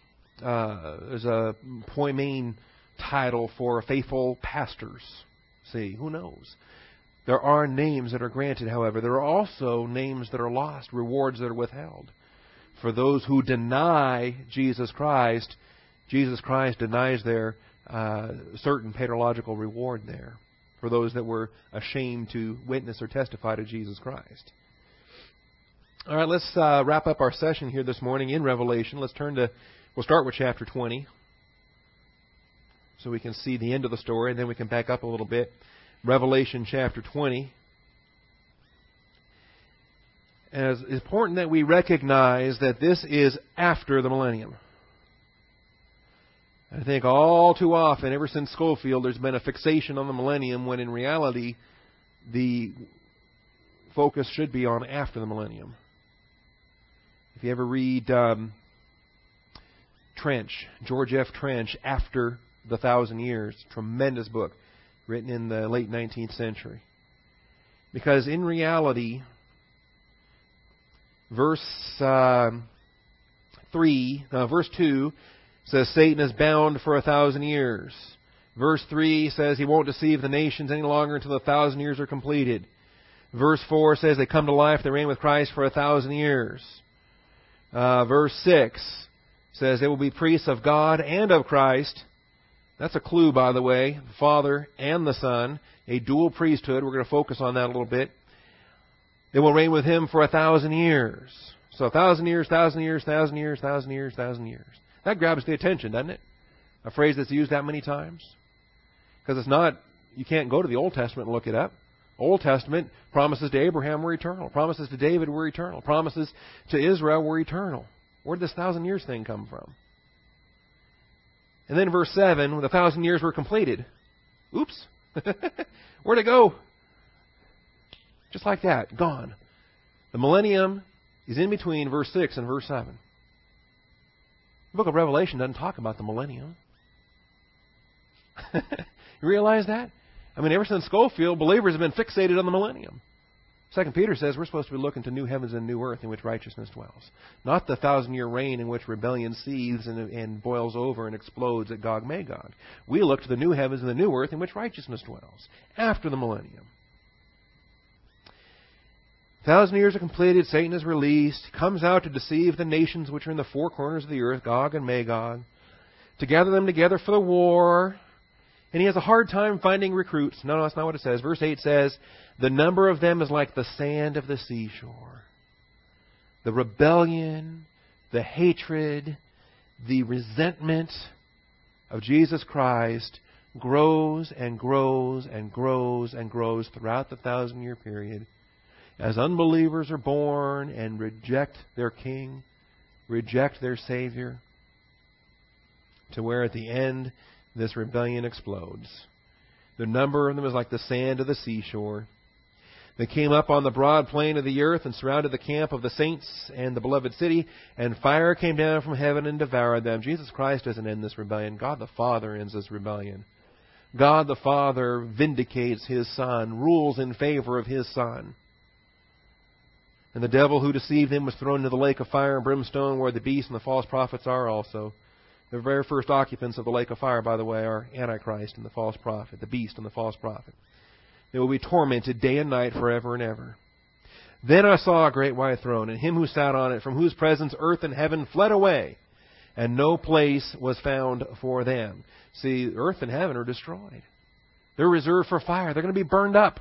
[SPEAKER 1] Poimen title for faithful pastors. See, who knows? There are names that are granted, however. There are also names that are lost, rewards that are withheld. For those who deny Jesus Christ denies their certain paterological reward there. for those that were ashamed to witness or testify to Jesus Christ. All right, let's wrap up our session here this morning in Revelation. We'll start with chapter 20 so we can see the end of the story, and then we can back up a little bit. Revelation chapter 20. And it's important that we recognize that this is after the millennium. I think all too often, ever since Schofield, there's been a fixation on the millennium when in reality the focus should be on after the millennium. If you ever read Trench, George F. Trench, After the 1,000 Years, tremendous book written in the late 19th century. Because in reality, verse 2 says Satan is bound for 1,000 years. Verse 3 says he won't deceive the nations any longer until the 1,000 years are completed. Verse 4 says they come to life, they reign with Christ for 1,000 years. Verse 6 says they will be priests of God and of Christ. That's a clue, by the way, the Father and the Son, a dual priesthood. We're going to focus on that a little bit. They will reign with Him for 1,000 years. So 1,000 years, 1,000 years, 1,000 years, 1,000 years, 1,000 years. That grabs the attention, doesn't it? A phrase that's used that many times. Because it's not, you can't go to the Old Testament and look it up. Old Testament promises to Abraham were eternal. Promises to David were eternal. Promises to Israel were eternal. Where did this 1,000 years thing come from? And then verse 7, when the 1,000 years were completed. Oops. Where'd it go? Just like that. Gone. The millennium is in between verse 6 and verse 7. The book of Revelation doesn't talk about the millennium. You realize that? I mean, ever since Schofield, believers have been fixated on the millennium. 2 Peter says we're supposed to be looking to new heavens and new earth in which righteousness dwells. Not the 1,000-year reign in which rebellion seethes and boils over and explodes at Gog Magog. We look to the new heavens and the new earth in which righteousness dwells after the millennium. 1,000 years are completed, Satan is released, comes out to deceive the nations which are in the four corners of the earth, Gog and Magog, to gather them together for the war. And he has a hard time finding recruits. No, that's not what it says. Verse 8 says, the number of them is like the sand of the seashore. The rebellion, the hatred, the resentment of Jesus Christ grows and grows and grows and grows throughout the 1,000-year period as unbelievers are born and reject their King, reject their Savior, to where at the end this rebellion explodes. The number of them is like the sand of the seashore. They came up on the broad plain of the earth and surrounded the camp of the saints and the beloved city, and fire came down from heaven and devoured them. Jesus Christ doesn't end this rebellion. God the Father ends this rebellion. God the Father vindicates His Son, rules in favor of His Son. And the devil who deceived him was thrown into the lake of fire and brimstone, where the beast and the false prophets are also. The very first occupants of the lake of fire, by the way, are Antichrist and the false prophet, the beast and the false prophet. They will be tormented day and night forever and ever. Then I saw a great white throne, and Him who sat on it, from whose presence earth and heaven fled away, and no place was found for them. See, earth and heaven are destroyed. They're reserved for fire. They're going to be burned up.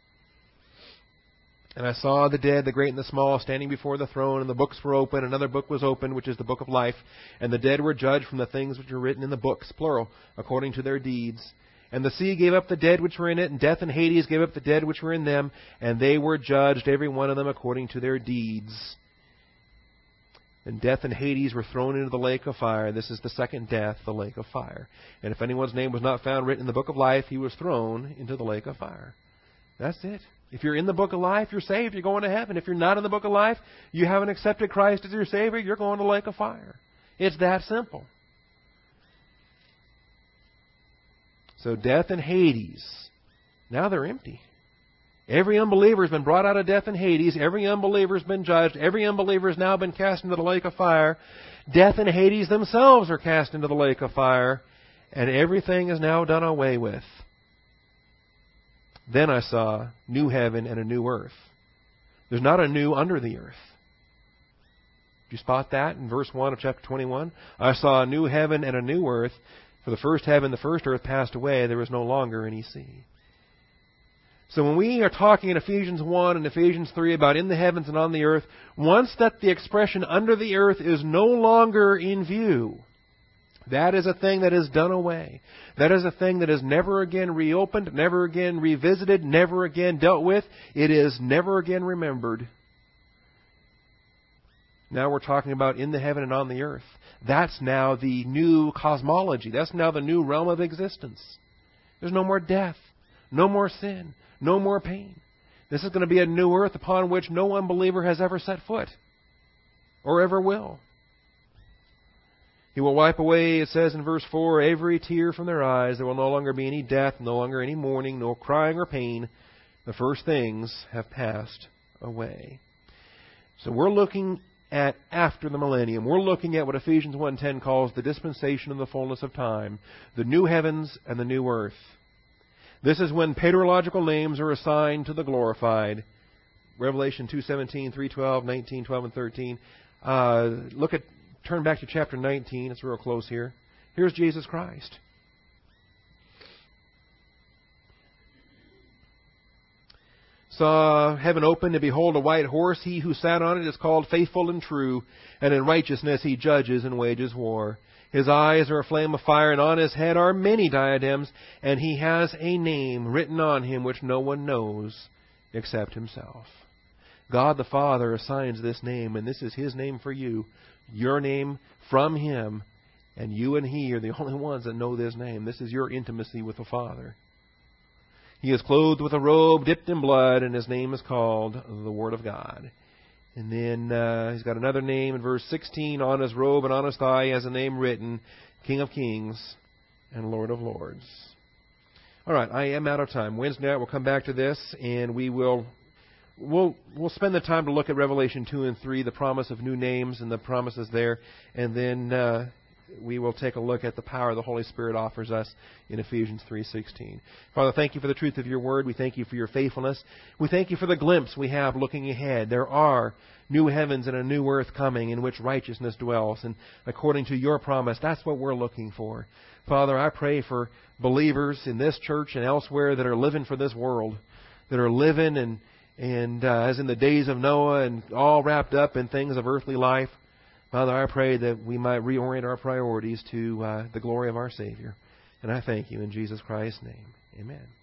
[SPEAKER 1] And I saw the dead, the great and the small, standing before the throne, and the books were open. Another book was opened, which is the book of life. And the dead were judged from the things which are written in the books, plural, according to their deeds. And the sea gave up the dead which were in it, and death and Hades gave up the dead which were in them, and they were judged, every one of them, according to their deeds. And death and Hades were thrown into the lake of fire. This is the second death, the lake of fire. And if anyone's name was not found written in the book of life, he was thrown into the lake of fire. That's it. If you're in the book of life, you're saved, you're going to heaven. If you're not in the book of life, you haven't accepted Christ as your Savior, you're going to the lake of fire. It's that simple. So death and Hades, now they're empty. Every unbeliever has been brought out of death and Hades. Every unbeliever has been judged. Every unbeliever has now been cast into the lake of fire. Death and Hades themselves are cast into the lake of fire. And everything is now done away with. Then I saw new heaven and a new earth. There's not a new under the earth. Did you spot that in verse 1 of chapter 21? I saw a new heaven and a new earth. For the first heaven, the first earth passed away. There was no longer any sea. So when we are talking in Ephesians 1 and Ephesians 3 about in the heavens and on the earth, once that the expression under the earth is no longer in view, that is a thing that is done away. That is a thing that is never again reopened, never again revisited, never again dealt with. It is never again remembered. Now we're talking about in the heaven and on the earth. That's now the new cosmology. That's now the new realm of existence. There's no more death, no more sin, no more pain. This is going to be a new earth upon which no unbeliever has ever set foot or ever will. He will wipe away, it says in verse 4, every tear from their eyes. There will no longer be any death, no longer any mourning, no crying or pain. The first things have passed away. So we're looking at after the millennium. We're looking at what Ephesians 1:10 calls the dispensation of the fullness of time, the new heavens and the new earth. This is when patrological names are assigned to the glorified. Revelation 2:17, 3:12, 19:12, and 13. Turn back to chapter 19. It's real close here. Here's Jesus Christ. Saw heaven open, and behold, a white horse. He who sat on it is called Faithful and True, and in righteousness he judges and wages war. His eyes are a flame of fire, and on his head are many diadems, and he has a name written on him which no one knows except himself. God the Father assigns this name, and this is His name for you, your name from Him, and you and He are the only ones that know this name. This is your intimacy with the Father. He is clothed with a robe dipped in blood, and His name is called the Word of God. And then He's got another name in verse 16. On His robe and on His thigh He has a name written, King of Kings and Lord of Lords. All right, I am out of time. Wednesday night we'll come back to this, and we'll spend the time to look at Revelation 2 and 3, the promise of new names and the promises there, and then we will take a look at the power the Holy Spirit offers us in Ephesians 3:16. Father, thank you for the truth of your word. We thank you for your faithfulness. We thank you for the glimpse we have looking ahead. There are new heavens and a new earth coming in which righteousness dwells, and according to your promise, that's what we're looking for. Father, I pray for believers in this church and elsewhere that are living for this world, that are living and as in the days of Noah and all wrapped up in things of earthly life. Father, I pray that we might reorient our priorities to the glory of our Savior. And I thank you in Jesus Christ's name. Amen.